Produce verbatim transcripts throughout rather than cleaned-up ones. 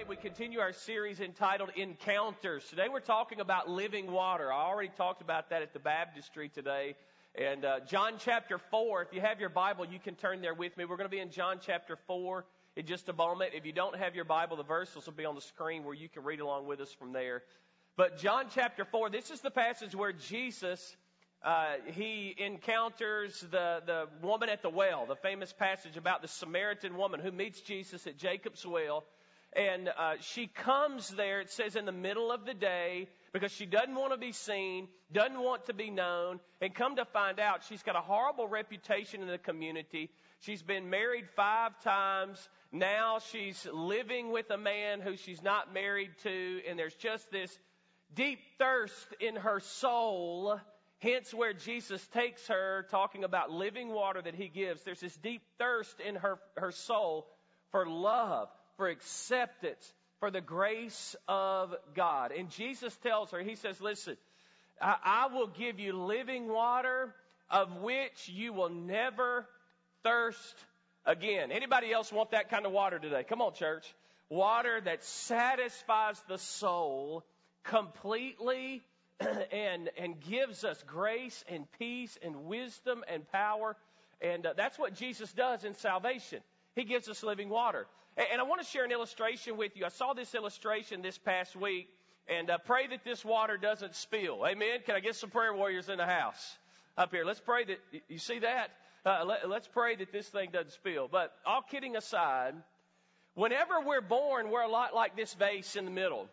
we continue our series entitled Encounters. Today we're talking about living water. I already talked about that at the baptistry today. And uh, John chapter four, if you have your Bible, you can turn there with me. We're going to be in John chapter four in just a moment. If you don't have your Bible, the verses will be on the screen where you can read along with us from there. But John chapter four, this is the passage where Jesus, uh, he encounters the, the woman at the well, the famous passage about the Samaritan woman who meets Jesus at Jacob's well. And uh, she comes there, it says, in the middle of the day because she doesn't want to be seen, doesn't want to be known. And come to find out, she's got a horrible reputation in the community. She's been married five times. Now she's living with a man who she's not married to. And there's just this deep thirst in her soul. Hence where Jesus takes her, talking about living water that he gives. There's this deep thirst in her, her soul for love, for acceptance, for the grace of God. And Jesus tells her, he says, listen, I, I will give you living water of which you will never thirst again. Anybody else want that kind of water today? Come on, church. Water that satisfies the soul completely and, and gives us grace and peace and wisdom and power. And uh, that's what Jesus does in salvation. He gives us living water. And I want to share an illustration with you. I saw this illustration this past week, and uh, pray that this water doesn't spill. Amen? Can I get some prayer warriors in the house up here? Let's pray that, you see that? Uh, let, let's pray that this thing doesn't spill. But all kidding aside, whenever we're born, we're a lot like this vase in the middle.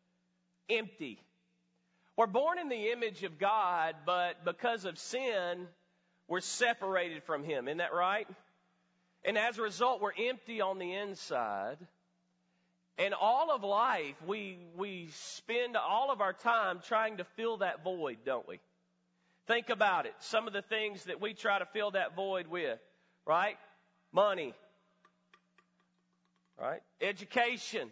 Empty. We're born in the image of God, but because of sin, we're separated from Him. Isn't that right? And as a result, we're empty on the inside. And all of life, we we spend all of our time trying to fill that void, don't we? Think about it. Some of the things that we try to fill that void with, right? Money, right? Education,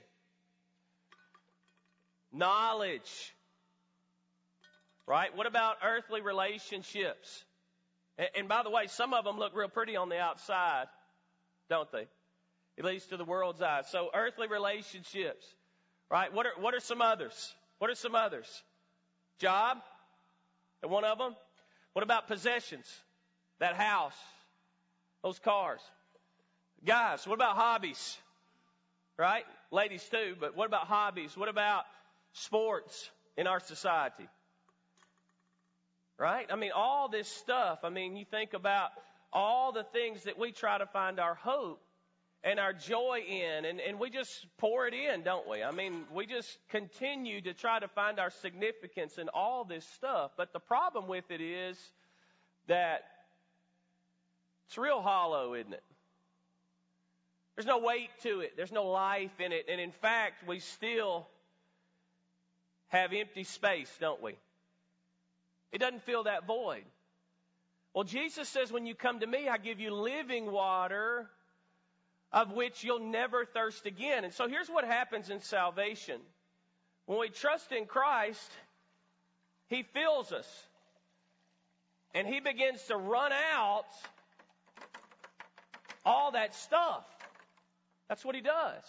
knowledge, right? What about earthly relationships? And, and by the way, some of them look real pretty on the outside, don't they? At least to the world's eyes. So earthly relationships, right? What are, what are some others? What are some others? Job? And one of them? What about possessions? That house? Those cars? Guys, what about hobbies? Right? Ladies too, but what about hobbies? What about sports in our society? Right? I mean, all this stuff. I mean, you think about all the things that we try to find our hope and our joy in, and, and we just pour it in, don't we? I mean, we just continue to try to find our significance in all this stuff. But the problem with it is that it's real hollow, isn't it? There's no weight to it. There's no life in it. And in fact, we still have empty space, don't we? It doesn't fill that void. Well, Jesus says, when you come to me, I give you living water of which you'll never thirst again. And so here's what happens in salvation. When we trust in Christ, He fills us. And He begins to run out all that stuff. That's what He does.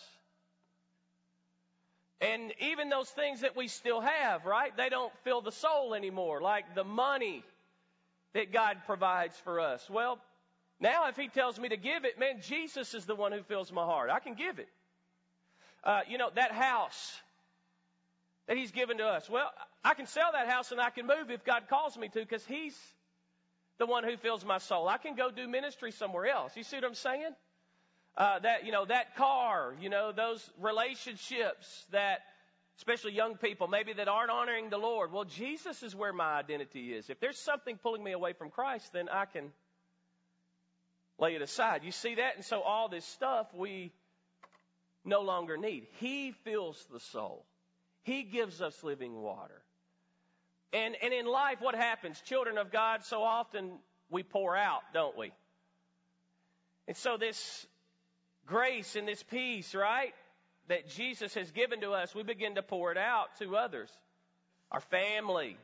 And even those things that we still have, right? They don't fill the soul anymore, like the money that God provides for us. Well, now if He tells me to give it, man, Jesus is the one who fills my heart. I can give it. Uh, you know, that house that He's given to us. Well, I can sell that house and I can move if God calls me to, because He's the one who fills my soul. I can go do ministry somewhere else. You see what I'm saying? Uh, that, you know, that car, you know, those relationships that, especially young people, maybe that aren't honoring the Lord. Well, Jesus is where my identity is. If there's something pulling me away from Christ, then I can lay it aside. You see that? And so all this stuff we no longer need. He fills the soul. He gives us living water. And, and in life, what happens? Children of God, so often we pour out, don't we? And so this grace and this peace, right, that Jesus has given to us, we begin to pour it out to others. Our family,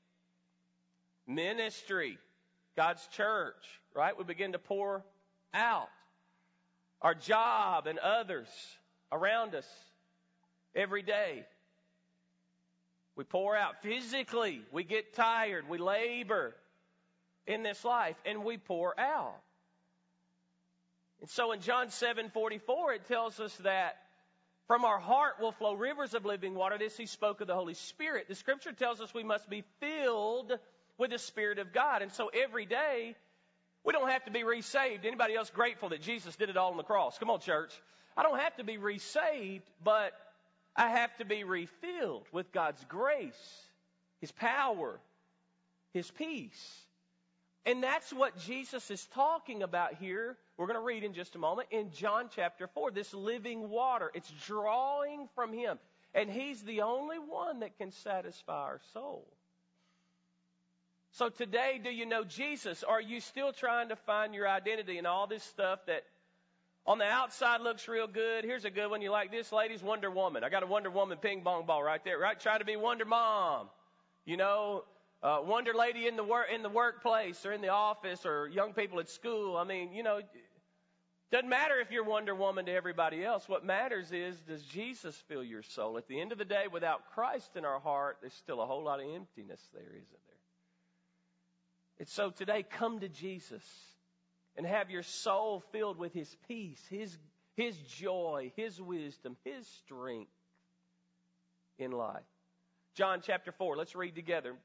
ministry, God's church, right? We begin to pour out. Our job and others around us. every day. We pour out physically. We get tired. We labor in this life, and we pour out. And so in John seven forty-four, it tells us that from our heart will flow rivers of living water. This he spoke of the Holy Spirit. The Scripture tells us we must be filled with the Spirit of God. And so every day, we don't have to be resaved. Anybody else grateful that Jesus did it all on the cross? Come on, church. I don't have to be resaved, but I have to be refilled with God's grace, His power, His peace. And that's what Jesus is talking about here. We're going to read in just a moment in John chapter four, this living water. It's drawing from Him. And He's the only one that can satisfy our soul. So today, do you know Jesus? Are you still trying to find your identity in all this stuff that on the outside looks real good? Here's a good one. You like this, ladies? Wonder Woman. I got a Wonder Woman ping pong ball right there, right? Trying to be Wonder Mom. You know, uh, Wonder Lady in the work in the workplace or in the office or young people at school. I mean, you know, doesn't matter if you're Wonder Woman to everybody else. What matters is, does Jesus fill your soul? At the end of the day, without Christ in our heart, there's still a whole lot of emptiness there, isn't there? And so today, come to Jesus and have your soul filled with His peace, His, His joy, His wisdom, His strength in life. John chapter four, let's read together.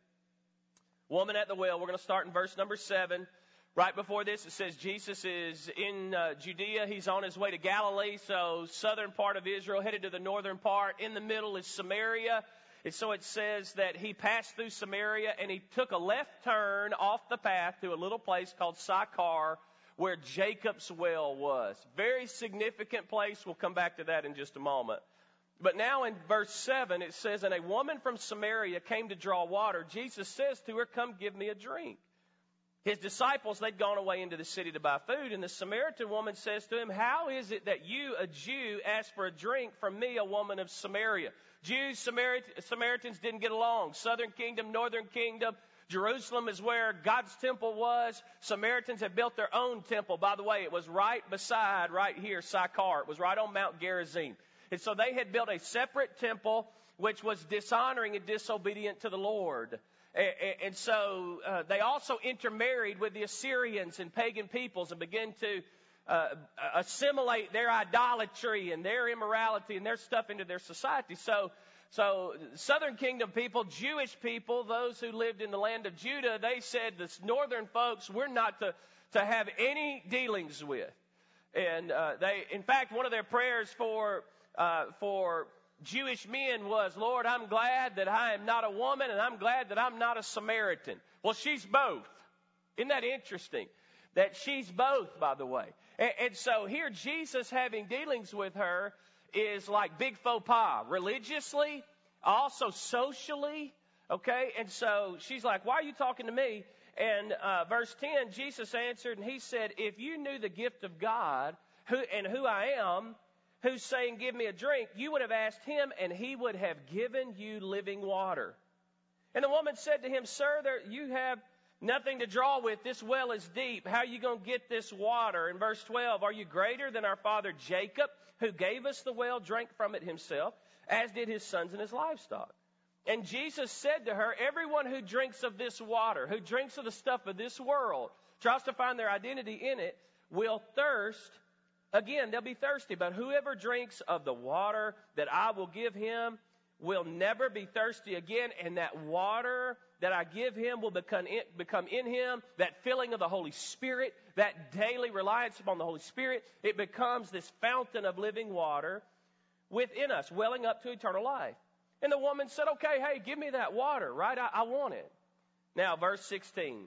Woman at the well, we're going to start in verse number seven. Right before this, it says Jesus is in uh, Judea. He's on his way to Galilee, so southern part of Israel, headed to the northern part. In the middle is Samaria. And so it says that he passed through Samaria and he took a left turn off the path to a little place called Sychar, where Jacob's well was. Very significant place. We'll come back to that in just a moment. But now in verse seven, it says, and a woman from Samaria came to draw water. Jesus says to her, come give me a drink. His disciples, they'd gone away into the city to buy food. And the Samaritan woman says to him, how is it that you, a Jew, ask for a drink from me, a woman of Samaria? Jews, Samarit- Samaritans didn't get along. Southern kingdom, northern kingdom. Jerusalem is where God's temple was. Samaritans had built their own temple. By the way, it was right beside, right here, Sychar. It was right on Mount Gerizim. And so they had built a separate temple, which was dishonoring and disobedient to the Lord. And so uh, they also intermarried with the Assyrians and pagan peoples and began to uh, assimilate their idolatry and their immorality and their stuff into their society. So, so southern kingdom people, Jewish people, those who lived in the land of Judah, they said, this northern folks, we're not to, to have any dealings with. And uh, they, in fact, one of their prayers for uh, for Jewish men was, Lord, I'm glad that I am not a woman and I'm glad that I'm not a Samaritan. Well, she's both. Isn't that interesting? That she's both, by the way. And, and so here Jesus having dealings with her is like big faux pas. Religiously, also socially, okay? And so she's like, why are you talking to me? And uh, verse ten, Jesus answered and he said, if you knew the gift of God who and who I am, who's saying, give me a drink, you would have asked him, and he would have given you living water. And the woman said to him, sir, there, you have nothing to draw with. This well is deep. How are you going to get this water? In verse twelve, are you greater than our father Jacob, who gave us the well, drank from it himself, as did his sons and his livestock? And Jesus said to her, everyone who drinks of this water, who drinks of the stuff of this world, tries to find their identity in it, will thirst. Again, they'll be thirsty, but whoever drinks of the water that I will give him will never be thirsty again, and that water that I give him will become in, become in him, that filling of the Holy Spirit, that daily reliance upon the Holy Spirit, it becomes this fountain of living water within us, welling up to eternal life. And the woman said, okay, hey, give me that water, right? I, I want it. Now, verse sixteen.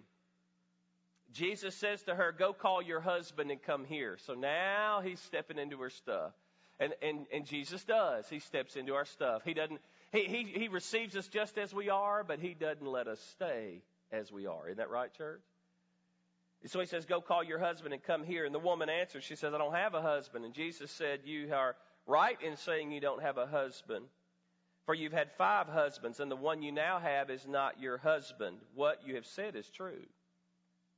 Jesus says to her, go call your husband and come here. So now he's stepping into her stuff. And, and, and Jesus does. He steps into our stuff. He doesn't, he, he, he receives us just as we are, but he doesn't let us stay as we are. Isn't that right, church? So he says, go call your husband and come here. And the woman answers, she says, I don't have a husband. And Jesus said, you are right in saying you don't have a husband. For you've had five husbands, and the one you now have is not your husband. What you have said is true.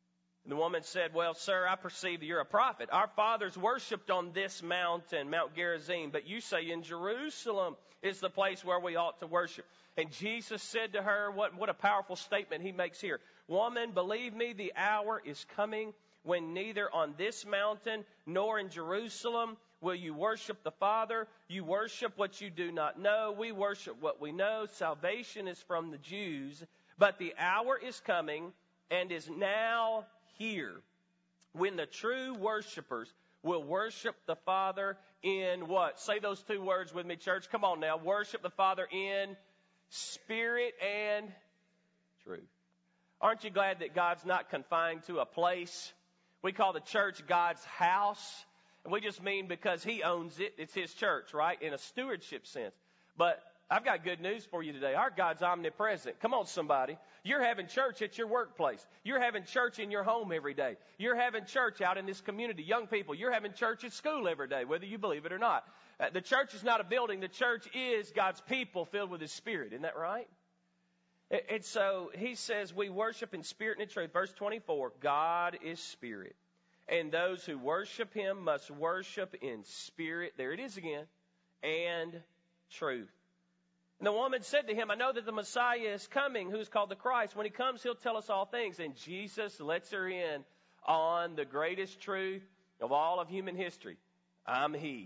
And the woman said, well, sir, I perceive that you're a prophet. Our fathers worshipped on this mountain, Mount Gerizim, but you say in Jerusalem is the place where we ought to worship. And Jesus said to her, what, what a powerful statement he makes here. Woman, believe me, the hour is coming when neither on this mountain nor in Jerusalem will you worship the Father. You worship what you do not know. We worship what we know. Salvation is from the Jews. But the hour is coming and is now here when the true worshipers will worship the Father in what? Say those two words with me, church. Come on now. Worship the Father in spirit and truth. Aren't you glad that God's not confined to a place? We call the church God's house. And we just mean because He owns it, it's His church, right? In a stewardship sense. But I've got good news for you today. Our God's omnipresent. Come on, somebody. You're having church at your workplace. You're having church in your home every day. You're having church out in this community. Young people, you're having church at school every day, whether you believe it or not. Uh, the church is not a building. The church is God's people filled with His Spirit. Isn't that right? And, and so He says we worship in spirit and in truth. Verse twenty-four, God is spirit. And those who worship Him must worship in spirit. There it is again. And truth. And the woman said to Him, I know that the Messiah is coming, who's called the Christ. When He comes, He'll tell us all things. And Jesus lets her in on the greatest truth of all of human history. I'm He.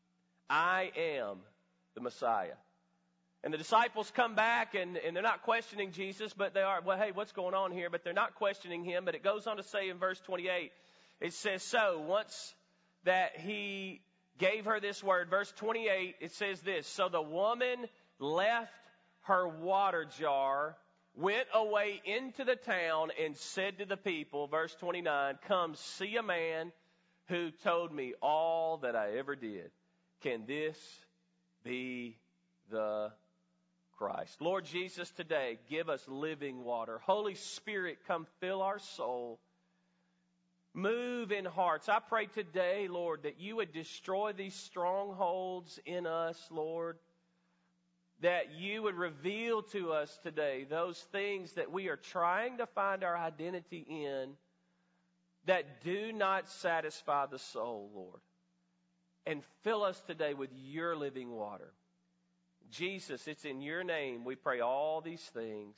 I am the Messiah. And the disciples come back, and, and they're not questioning Jesus, but they are, well, hey, what's going on here? But they're not questioning Him. But it goes on to say in verse twenty-eight, it says, so once that He gave her this word, verse twenty-eight, it says this, so the woman left her water jar, went away into the town, and said to the people, verse twenty-nine, come see a man who told me all that I ever did. Can this be the Christ? Lord Jesus, today, give us living water. Holy Spirit, come fill our soul. Move in hearts. I pray today, Lord, that you would destroy these strongholds in us, Lord. That you would reveal to us today those things that we are trying to find our identity in that do not satisfy the soul, Lord. And fill us today with your living water. Jesus, it's in your name we pray all these things.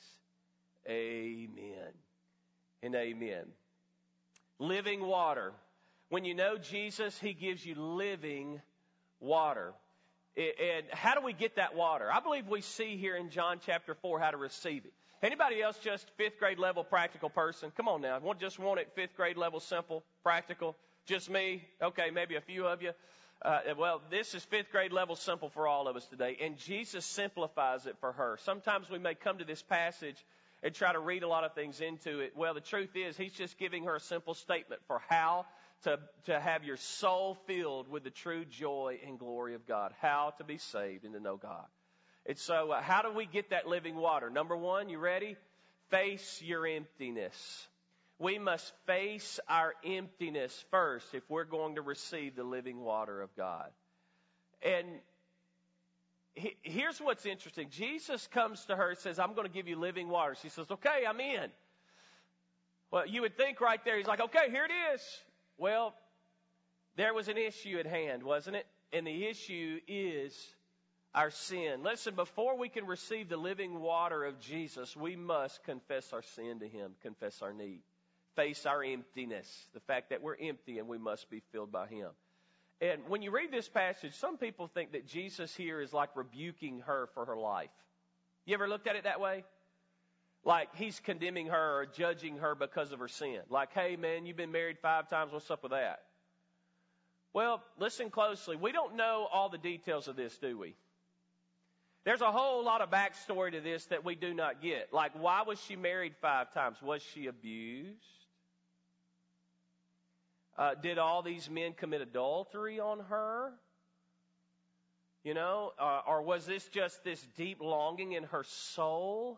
Amen and amen. Living water. When you know Jesus, He gives you living water. And how do we get that water? I believe we see here in John chapter four how to receive it. Anybody else just fifth grade level practical person? Come on now. Just want it fifth grade level simple, practical? Just me? Okay, maybe a few of you. Uh, well, this is fifth grade level simple for all of us today. And Jesus simplifies it for her. Sometimes we may come to this passage and try to read a lot of things into it. Well, the truth is He's just giving her a simple statement for how to, to have your soul filled with the true joy and glory of God. How to be saved and to know God. And so uh, how do we get that living water? Number one, you ready? Face your emptiness. We must face our emptiness first if we're going to receive the living water of God. And he, here's what's interesting. Jesus comes to her and says, I'm going to give you living water. She says, okay, I'm in. Well, you would think right there, He's like, okay, here it is. Well, there was an issue at hand, wasn't it? And the issue is our sin. Listen, before we can receive the living water of Jesus, we must confess our sin to Him, confess our need. Face our emptiness, the fact that we're empty and we must be filled by Him. And when you read this passage, some people think that Jesus here is like rebuking her for her life. You ever looked at it that way? Like He's condemning her or judging her because of her sin. Like, hey man, you've been married five times, what's up with that? Well, listen closely. We don't know all the details of this, do we? There's a whole lot of backstory to this that we do not get. Like, why was she married five times? Was she abused? Uh, did all these men commit adultery on her? You know, uh, or was this just this deep longing in her soul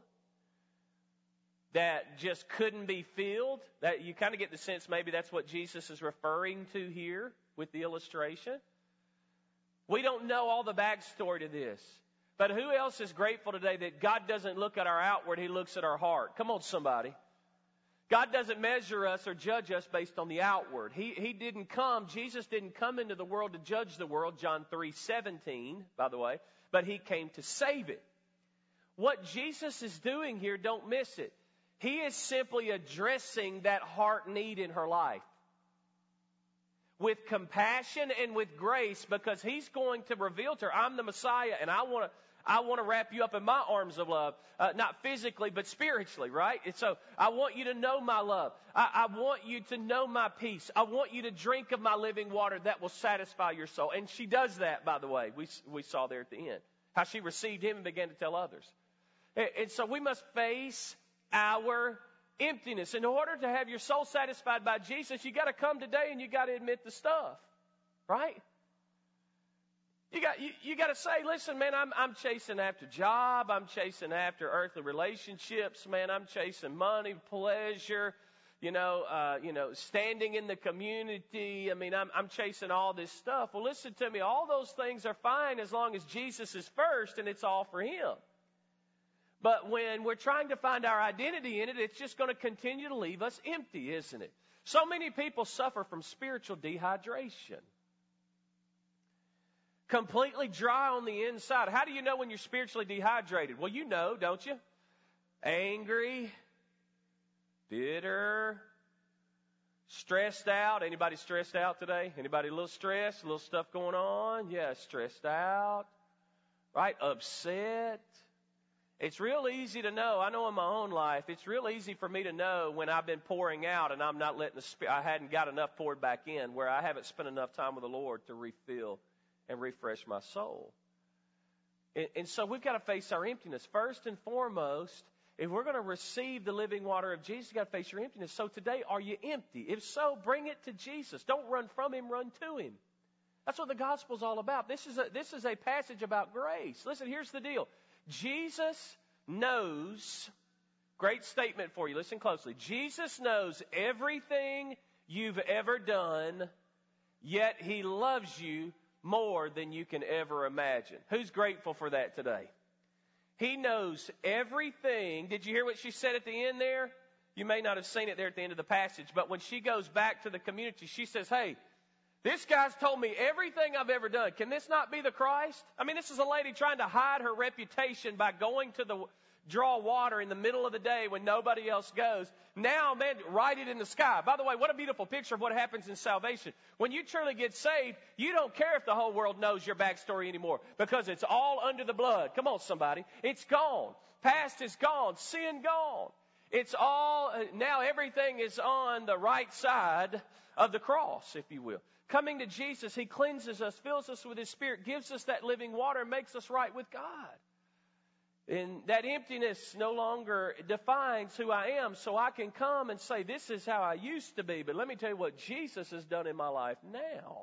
that just couldn't be filled? That you kind of get the sense maybe that's what Jesus is referring to here with the illustration. We don't know all the backstory to this. But who else is grateful today that God doesn't look at our outward, He looks at our heart? Come on, somebody. God doesn't measure us or judge us based on the outward. He, he didn't come, Jesus didn't come into the world to judge the world, John three seventeen, by the way, but He came to save it. What Jesus is doing here, don't miss it. He is simply addressing that heart need in her life with compassion and with grace, because He's going to reveal to her, I'm the Messiah, and I want to I want to wrap you up in my arms of love, uh, not physically, but spiritually, right? And so I want you to know my love. I, I want you to know my peace. I want you to drink of my living water that will satisfy your soul. And she does that, by the way. We, we saw there at the end, how she received Him and began to tell others. And, and so we must face our emptiness. In order to have your soul satisfied by Jesus, you got to come today and you got to admit the stuff, right? You got you, you got to say, listen, man, I'm I'm chasing after job, I'm chasing after earthly relationships, man, I'm chasing money, pleasure, you know, uh, you know, standing in the community. I mean, I'm I'm chasing all this stuff. Well, listen to me, all those things are fine as long as Jesus is first and it's all for Him. But when we're trying to find our identity in it, it's just going to continue to leave us empty, isn't it? So many people suffer from spiritual dehydration. Completely dry on the inside. How do you know when you're spiritually dehydrated? Well, you know, don't you? Angry, bitter, stressed out. Anybody stressed out today? Anybody a little stressed? A little stuff going on? Yeah, stressed out. Right? Upset. It's real easy to know. I know in my own life, it's real easy for me to know when I've been pouring out and I'm not letting the spirit, I hadn't got enough poured back in, where I haven't spent enough time with the Lord to refill and refresh my soul. And, and so we've got to face our emptiness. First and foremost, if we're going to receive the living water of Jesus, you've got to face your emptiness. So today, are you empty? If so, bring it to Jesus. Don't run from Him, run to Him. That's what the gospel's all about. This is a, this is a passage about grace. Listen, here's the deal. Jesus knows, great statement for you, listen closely. Jesus knows everything you've ever done, yet He loves you more than you can ever imagine. Who's grateful for that today? He knows everything. Did you hear what she said at the end there? You may not have seen it there at the end of the passage, but when she goes back to the community, she says, hey, this guy's told me everything I've ever done. Can this not be the Christ? I mean, this is a lady trying to hide her reputation by going to the draw water in the middle of the day when nobody else goes. Now, man, write it in the sky. By the way, what a beautiful picture of what happens in salvation. When you truly get saved, you don't care if the whole world knows your backstory anymore, because it's all under the blood. Come on, somebody. It's gone. Past is gone. Sin gone. It's all, now everything is on the right side of the cross, if you will. Coming to Jesus, He cleanses us, fills us with His Spirit, gives us that living water, and makes us right with God. And that emptiness no longer defines who I am, so I can come and say, this is how I used to be. But let me tell you what Jesus has done in my life now.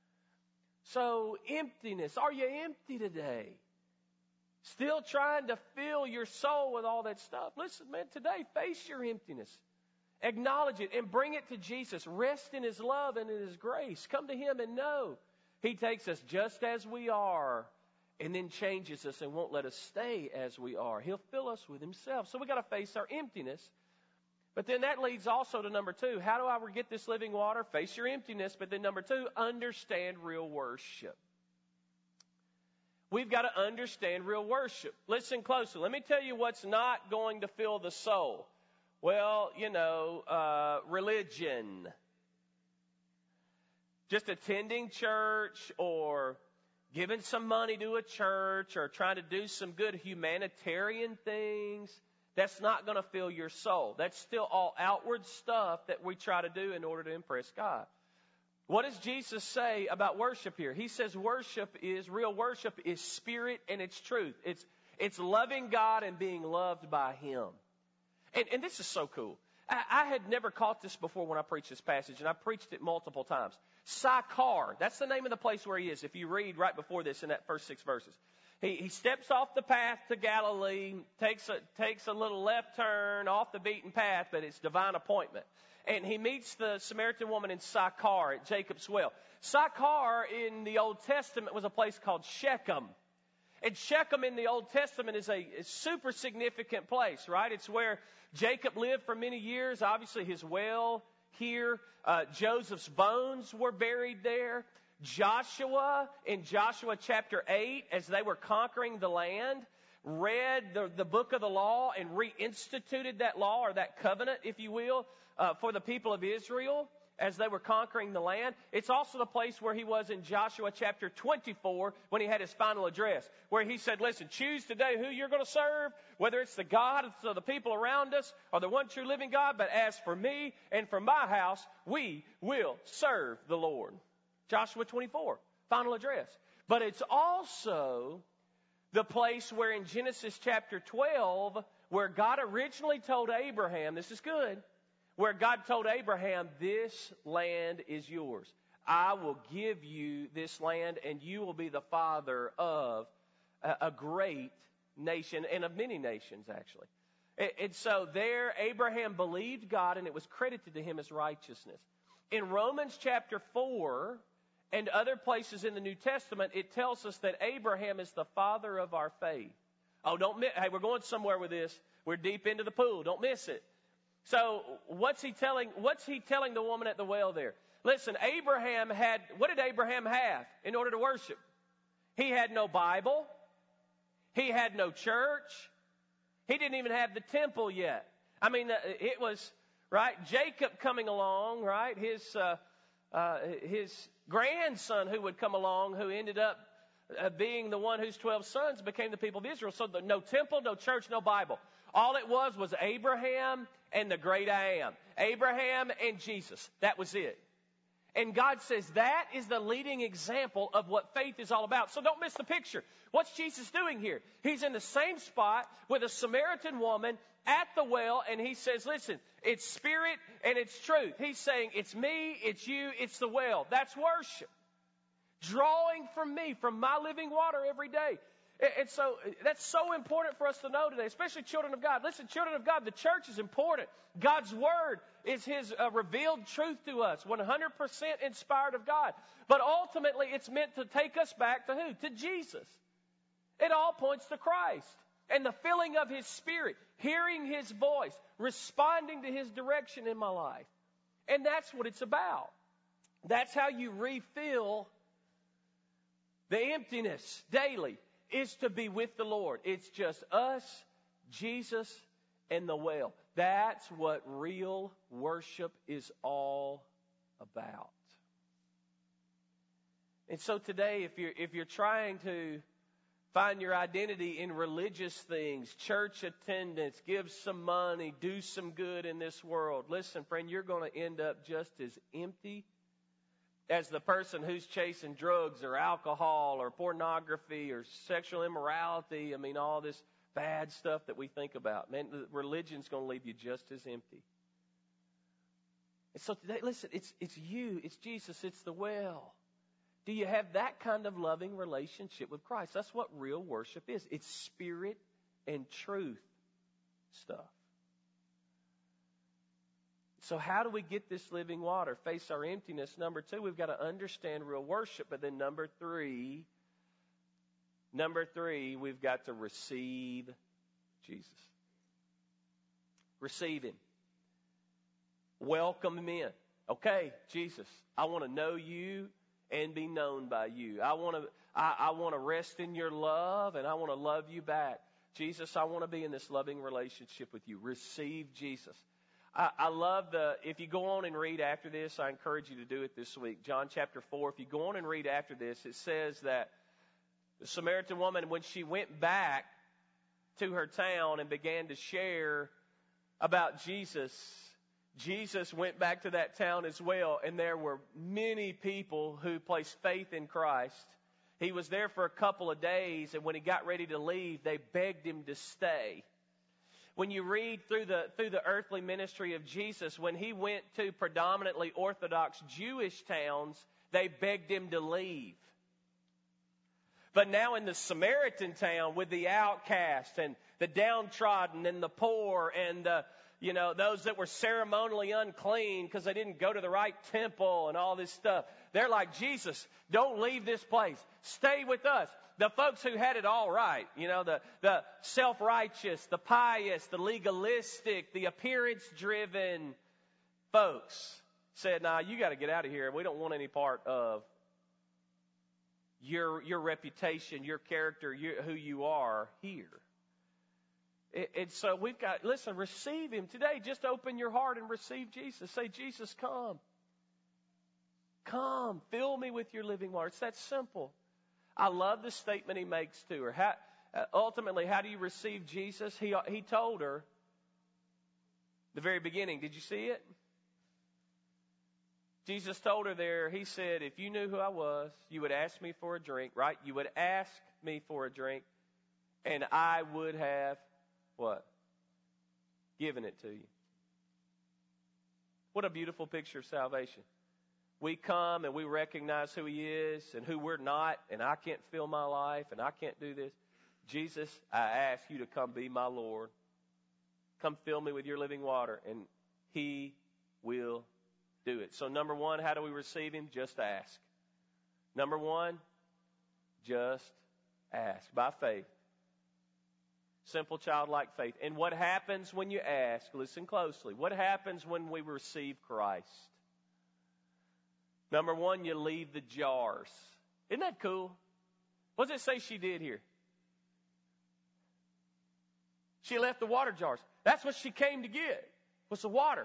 So emptiness. Are you empty today? Still trying to fill your soul with all that stuff? Listen, man, today face your emptiness. Acknowledge it and bring it to Jesus. Rest in His love and in His grace. Come to Him and know He takes us just as we are, and then changes us and won't let us stay as we are. He'll fill us with Himself. So we've got to face our emptiness. But then that leads also to number two. How do I get this living water? Face your emptiness. But then number two, understand real worship. We've got to understand real worship. Listen closely. Let me tell you what's not going to fill the soul. Well, you know, uh, religion. Just attending church, or giving some money to a church, or trying to do some good humanitarian things, that's not going to fill your soul. That's still all outward stuff that we try to do in order to impress God. What does Jesus say about worship here? He says worship is, real worship is spirit and it's truth. It's, it's loving God and being loved by Him. And, and this is so cool. I, I had never caught this before when I preached this passage, and I preached it multiple times. Sychar, that's the name of the place where He is. If you read right before this in that first six verses. He, he steps off the path to Galilee, takes a, takes a little left turn off the beaten path, but it's divine appointment. And he meets the Samaritan woman in Sychar at Jacob's well. Sychar in the Old Testament was a place called Shechem. And Shechem in the Old Testament is a, a super significant place, right? It's where Jacob lived for many years. Obviously, his well here. Uh, Joseph's bones were buried there. Joshua, in Joshua chapter eight, as they were conquering the land, read the, the book of the law and reinstituted that law, or that covenant, if you will, uh, for the people of Israel as they were conquering the land. It's also the place where he was in Joshua chapter twenty-four when he had his final address, where he said, listen, choose today who you're going to serve, whether it's the God of the people around us or the one true living God. But as for me and for my house, we will serve the Lord. Joshua twenty-four, final address. But it's also the place where in Genesis chapter twelve, where God originally told Abraham, this is good, where God told Abraham, this land is yours. I will give you this land, and you will be the father of a, a great nation, and of many nations, actually. And, and so there, Abraham believed God, and it was credited to him as righteousness. In Romans chapter four, and other places in the New Testament, it tells us that Abraham is the father of our faith. Oh, don't miss, hey, we're going somewhere with this. We're deep into the pool. Don't miss it. So what's he telling, what's he telling the woman at the well there? Listen, Abraham had, what did Abraham have in order to worship? He had no Bible. He had no church. He didn't even have the temple yet. I mean, it was, right, Jacob coming along, right, his, uh, uh, his grandson who would come along, who ended up uh, being the one whose twelve sons became the people of Israel. So the, no temple, no church, no Bible. All it was was Abraham and the great I am. Abraham and Jesus. That was it. And God says that is the leading example of what faith is all about. So don't miss the picture. What's Jesus doing here? He's in the same spot with a Samaritan woman at the well, and he says, listen, it's spirit and it's truth. He's saying, it's me, it's you, it's the well. That's worship. Drawing from me, from my living water every day. And so that's so important for us to know today, especially children of God. Listen, children of God, the church is important. God's word is his uh, revealed truth to us, one hundred percent inspired of God. But ultimately, it's meant to take us back to who? To Jesus. It all points to Christ and the filling of his spirit, hearing his voice, responding to his direction in my life. And that's what it's about. That's how you refill the emptiness daily, is to be with the Lord. It's just us, Jesus, and the well. That's what real worship is all about. And so today, if you're, if you're trying to find your identity in religious things, church attendance, give some money, do some good in this world, listen, friend, you're going to end up just as empty as the person who's chasing drugs or alcohol or pornography or sexual immorality. I mean, all this bad stuff that we think about. Man, religion's going to leave you just as empty. And so today, listen, it's it's you, it's Jesus, it's the well. Do you have that kind of loving relationship with Christ? That's what real worship is. It's spirit and truth stuff. So how do we get this living water? Face our emptiness. Number two, we've got to understand real worship. But then number three, number three, we've got to receive Jesus. Receive him. Welcome him in. Okay, Jesus, I want to know you and be known by you. I want to I, I want to rest in your love, and I want to love you back. Jesus, I want to be in this loving relationship with you. Receive Jesus. I, I love the, if you go on and read after this, I encourage you to do it this week. John chapter four, if you go on and read after this, it says that the Samaritan woman, when she went back to her town and began to share about Jesus, Jesus went back to that town as well, and there were many people who placed faith in Christ. He was there for a couple of days, and when he got ready to leave, they begged him to stay. When you read through the through the earthly ministry of Jesus, when he went to predominantly Orthodox Jewish towns, they begged him to leave. But now in the Samaritan town with the outcast and the downtrodden and the poor and the, you know, those that were ceremonially unclean because they didn't go to the right temple and all this stuff. They're like, Jesus, don't leave this place. Stay with us. The folks who had it all right, you know, the, the self-righteous, the pious, the legalistic, the appearance-driven folks said, nah, you got to get out of here. We don't want any part of your your reputation, your character, your, who you are here. It, and so we've got, listen, receive Him today. Just open your heart and receive Jesus. Say, Jesus, come. Come, fill me with your living water. It's that simple. I love the statement He makes to her. How, uh, ultimately, how do you receive Jesus? He, he told her the very beginning. Did you see it? Jesus told her there, He said, if you knew who I was, you would ask me for a drink, right? You would ask me for a drink, and I would have, what? Given it to you. What a beautiful picture of salvation. We come and we recognize who He is and who we're not, and I can't fill my life, and I can't do this. Jesus, I ask you to come be my Lord. Come fill me with your living water, and He will do it. So number one, how do we receive Him? Just ask. Number one, just ask by faith. Simple childlike faith. And what happens when you ask? Listen closely. What happens when we receive Christ? Number one, you leave the jars. Isn't that cool? What does it say she did here? She left the water jars. That's what she came to get, was the water.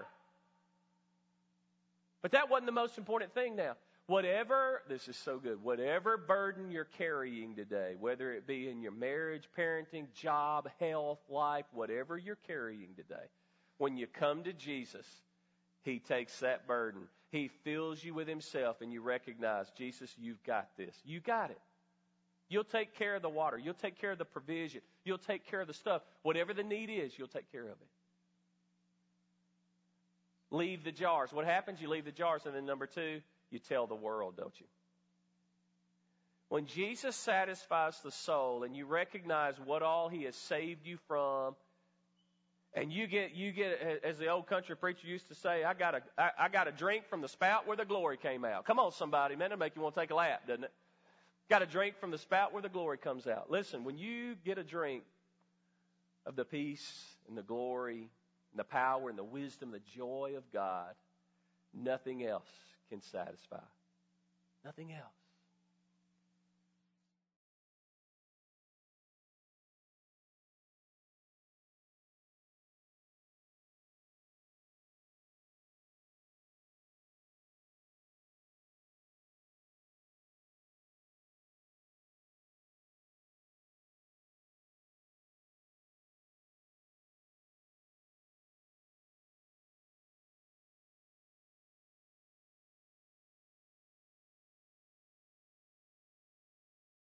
But that wasn't the most important thing now. Whatever, this is so good, whatever burden you're carrying today, whether it be in your marriage, parenting, job, health, life, whatever you're carrying today, when you come to Jesus, He takes that burden. He fills you with Himself, and you recognize, Jesus, you've got this. You got it. You'll take care of the water. You'll take care of the provision. You'll take care of the stuff. Whatever the need is, you'll take care of it. Leave the jars. What happens? You leave the jars, and then number two, you tell the world, don't you? When Jesus satisfies the soul, and you recognize what all He has saved you from, and you get, you get, as the old country preacher used to say, I got a, I, I got a drink from the spout where the glory came out. Come on, somebody, man, it'll make you want to take a lap, doesn't it? Got a drink from the spout where the glory comes out. Listen, when you get a drink of the peace and the glory and the power and the wisdom, the joy of God, nothing else can satisfy. Nothing else.